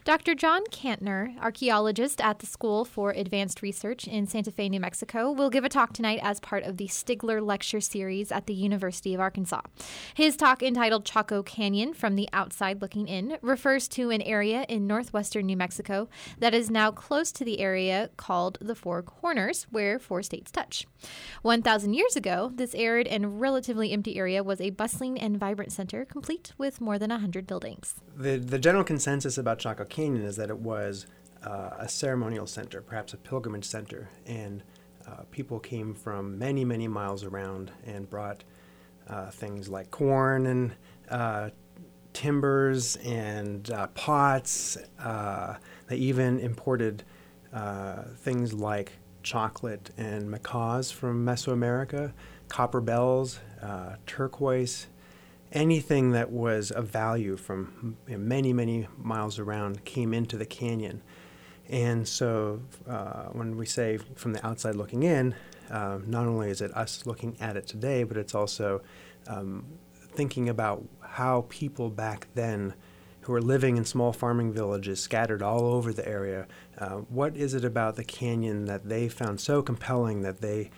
Dr. John Kantner, archaeologist at the School for Advanced Research in Santa Fe, New Mexico, will give a talk tonight as part of the Stigler Lecture Series at the University of Arkansas. His talk, entitled Chaco Canyon from the Outside Looking In, refers to an area in northwestern New Mexico that is now close to the area called the Four Corners, where four states touch. 1,000 years ago, this arid and relatively empty area was a bustling and vibrant center, complete with more than 100 buildings. The general consensus about Chaco Canyon is that it was a ceremonial center, perhaps a pilgrimage center, and people came from many, many miles around and brought things like corn and timbers and pots. They even imported things like chocolate and macaws from Mesoamerica, copper bells, turquoise. Anything that was of value from many, many miles around came into the canyon. And so when we say from the outside looking in, not only is it us looking at it today, but it's also thinking about how people back then who were living in small farming villages scattered all over the area, what is it about the canyon that they found so compelling that they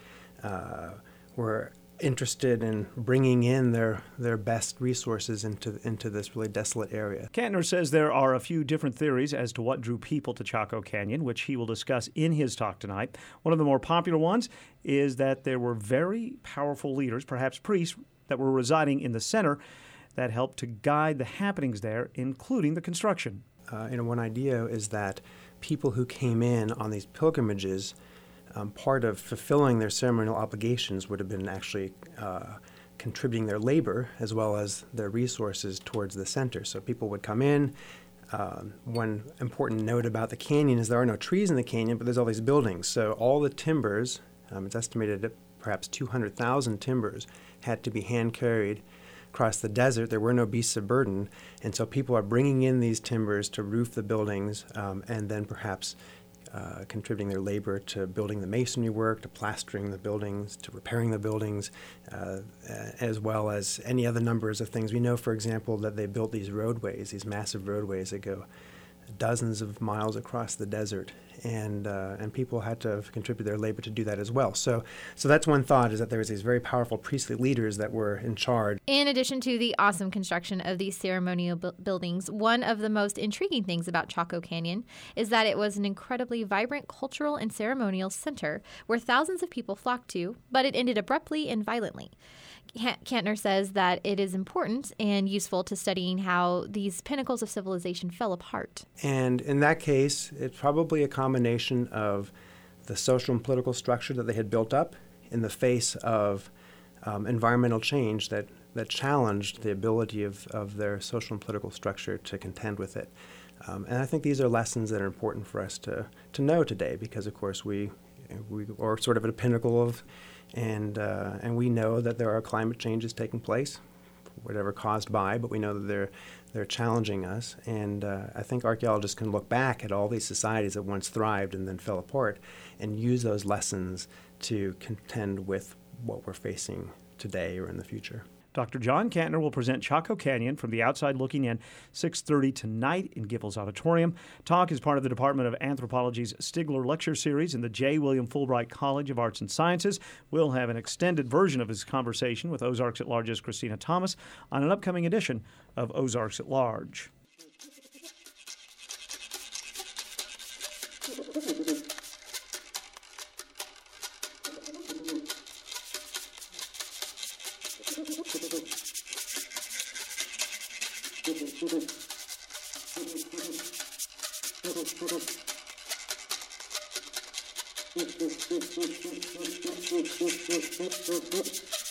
were interested in bringing in their best resources into this really desolate area. Kantner says there are a few different theories as to what drew people to Chaco Canyon, which he will discuss in his talk tonight. One of the more popular ones is that there were very powerful leaders, perhaps priests, that were residing in the center that helped to guide the happenings there, including the construction. One idea is that people who came in on these pilgrimages, part of fulfilling their ceremonial obligations would have been actually contributing their labor as well as their resources towards the center. So people would come in. One important note about the canyon is there are no trees in the canyon, but there's all these buildings. So all the timbers, it's estimated that perhaps 200,000 timbers, had to be hand-carried across the desert. There were no beasts of burden, and so people are bringing in these timbers to roof the buildings and then perhaps contributing their labor to building the masonry work, to plastering the buildings, to repairing the buildings, as well as any other numbers of things. We know, for example, that they built these roadways, these massive roadways that go dozens of miles across the desert, and people had to contribute their labor to do that as well. So that's one thought, is that there was these very powerful priestly leaders that were in charge. In addition to the awesome construction of these ceremonial buildings, one of the most intriguing things about Chaco Canyon is that it was an incredibly vibrant cultural and ceremonial center where thousands of people flocked to, but it ended abruptly and violently. Kantner says that it is important and useful to studying how these pinnacles of civilization fell apart. And in that case, it's probably a combination of the social and political structure that they had built up in the face of environmental change that challenged the ability of their social and political structure to contend with it. And I think these are lessons that are important for us to know today, because, of course, we are sort of at a pinnacle of, and we know that there are climate changes taking place, whatever caused by, but we know that they're challenging us. And I think archaeologists can look back at all these societies that once thrived and then fell apart and use those lessons to contend with what we're facing today or in the future. Dr. John Kantner will present Chaco Canyon from the Outside Looking In, 6:30 tonight in Giffords Auditorium. Talk is part of the Department of Anthropology's Stigler Lecture Series in the J. William Fulbright College of Arts and Sciences. We'll have an extended version of his conversation with Ozarks at Large's Christina Thomas on an upcoming edition of Ozarks at Large. Thank you.